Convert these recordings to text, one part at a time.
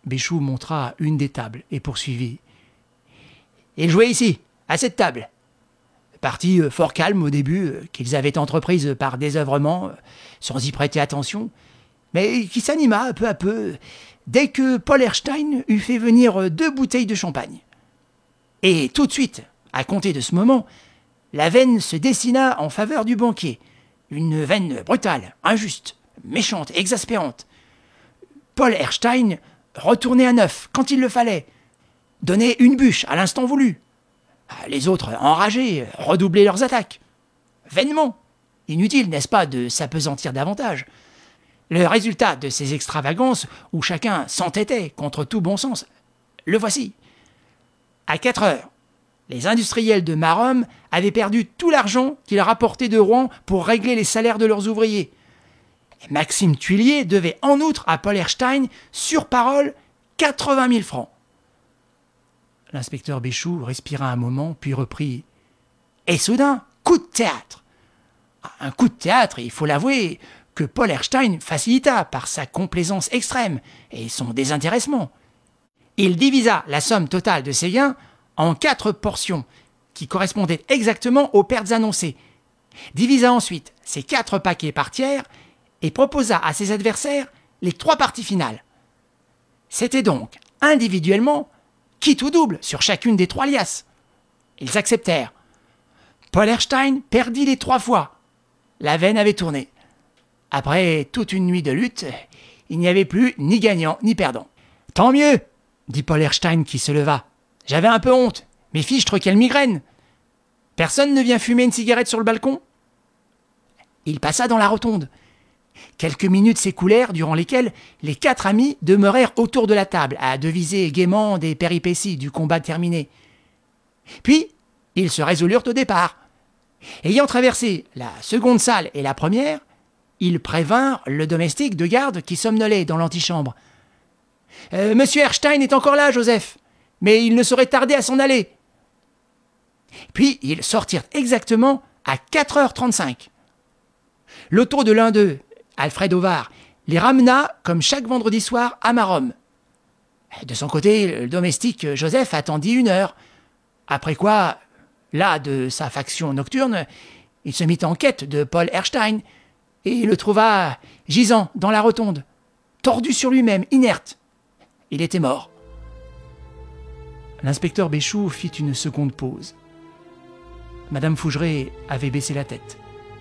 Béchou montra une des tables et poursuivit. « Ils jouaient ici, à cette table. Partie fort calme au début, qu'ils avaient entreprise par désœuvrement, sans y prêter attention, mais qui s'anima peu à peu dès que Paul Erstein eut fait venir 2 bouteilles de champagne. Et tout de suite, à compter de ce moment, la veine se dessina en faveur du banquier. Une veine brutale, injuste, méchante, exaspérante. Paul Erstein retournait à neuf quand il le fallait, donnait une bûche à l'instant voulu. Les autres, enragés, redoublaient leurs attaques. Vainement. Inutile, n'est-ce pas, de s'apesantir davantage. Le résultat de ces extravagances, où chacun s'entêtait contre tout bon sens, le voici. À 4 heures, les industriels de Maromme avaient perdu tout l'argent qu'ils rapportaient de Rouen pour régler les salaires de leurs ouvriers. Maxime Thuillier devait en outre à Paul Erstein, sur parole, 80 000 francs. L'inspecteur Béchou respira un moment, puis reprit. Et soudain, coup de théâtre. Un coup de théâtre, il faut l'avouer, que Paul Erstein facilita par sa complaisance extrême et son désintéressement. Il divisa la somme totale de ses gains en 4 portions, qui correspondaient exactement aux pertes annoncées, divisa ensuite ces 4 paquets par tiers et proposa à ses adversaires les 3 parties finales. C'était donc, individuellement, quitte ou double sur chacune des 3 liasses. Ils acceptèrent. Paul Erstein perdit les 3 fois. La veine avait tourné. Après toute une nuit de lutte, il n'y avait plus ni gagnant ni perdant. « Tant mieux !» dit Paul Erstein qui se leva. « J'avais un peu honte, mais fichtre quelle migraine ! Personne ne vient fumer une cigarette sur le balcon ?» Il passa dans la rotonde. Quelques minutes s'écoulèrent durant lesquelles les 4 amis demeurèrent autour de la table à deviser gaiement des péripéties du combat terminé. Puis, ils se résolurent au départ. Ayant traversé la seconde salle et la première, ils prévinrent le domestique de garde qui somnolait dans l'antichambre. « Monsieur Erstein est encore là, Joseph, mais il ne saurait tarder à s'en aller. » Puis ils sortirent exactement à 4h35. L'auto de l'un d'eux, Alfred Ovard, les ramena, comme chaque vendredi soir, à Maromme. De son côté, le domestique Joseph attendit 1 heure. Après quoi, las de sa faction nocturne, il se mit en quête de Paul Erstein et le trouva gisant dans la rotonde, tordu sur lui-même, inerte. Il était mort. L'inspecteur Béchou fit une seconde pause. Madame Fougeray avait baissé la tête.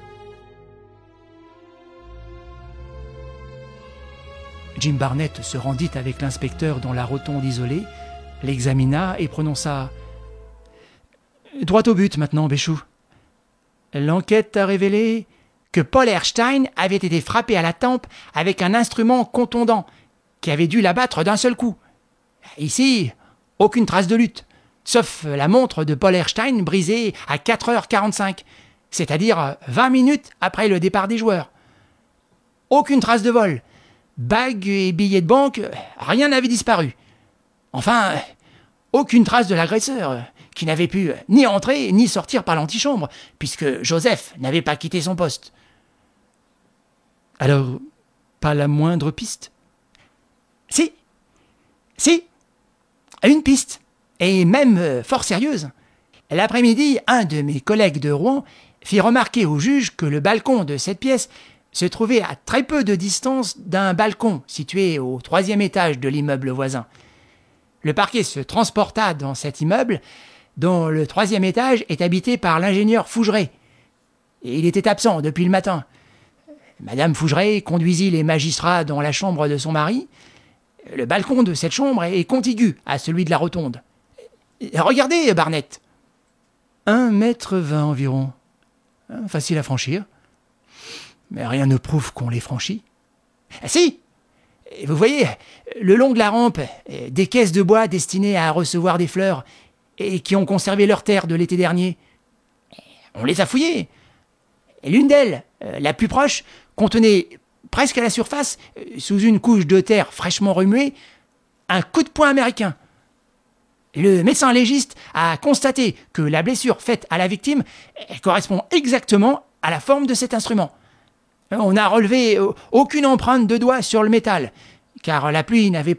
Jim Barnett se rendit avec l'inspecteur dans la rotonde isolée, l'examina et prononça « Droit au but maintenant, Béchou. L'enquête a révélé que Paul Erstein avait été frappé à la tempe avec un instrument contondant qui avait dû l'abattre d'un seul coup. Ici, aucune trace de lutte, sauf la montre de Paul Erstein brisée à 4h45, c'est-à-dire 20 minutes après le départ des joueurs. Aucune trace de vol. Bagues et billets de banque, rien n'avait disparu. Enfin, aucune trace de l'agresseur, qui n'avait pu ni entrer ni sortir par l'antichambre, puisque Joseph n'avait pas quitté son poste. Alors, pas la moindre piste ? Si, une piste, et même fort sérieuse. L'après-midi, un de mes collègues de Rouen fit remarquer au juge que le balcon de cette pièce se trouvait à très peu de distance d'un balcon situé au 3e étage de l'immeuble voisin. Le parquet se transporta dans cet immeuble, dont le 3e étage est habité par l'ingénieur Fougeray. Et il était absent depuis le matin. Madame Fougeray conduisit les magistrats dans la chambre de son mari. Le balcon de cette chambre est contigu à celui de la rotonde. Regardez, Barnett. 1,20 m environ. Facile à franchir. Mais rien ne prouve qu'on les franchit. Ah si! Vous voyez, le long de la rampe, des caisses de bois destinées à recevoir des fleurs et qui ont conservé leur terre de l'été dernier. On les a fouillées. L'une d'elles, la plus proche, contenait presque à la surface, sous une couche de terre fraîchement remuée, un coup de poing américain. Le médecin légiste a constaté que la blessure faite à la victime correspond exactement à la forme de cet instrument. On n'a relevé aucune empreinte de doigt sur le métal, car la pluie n'avait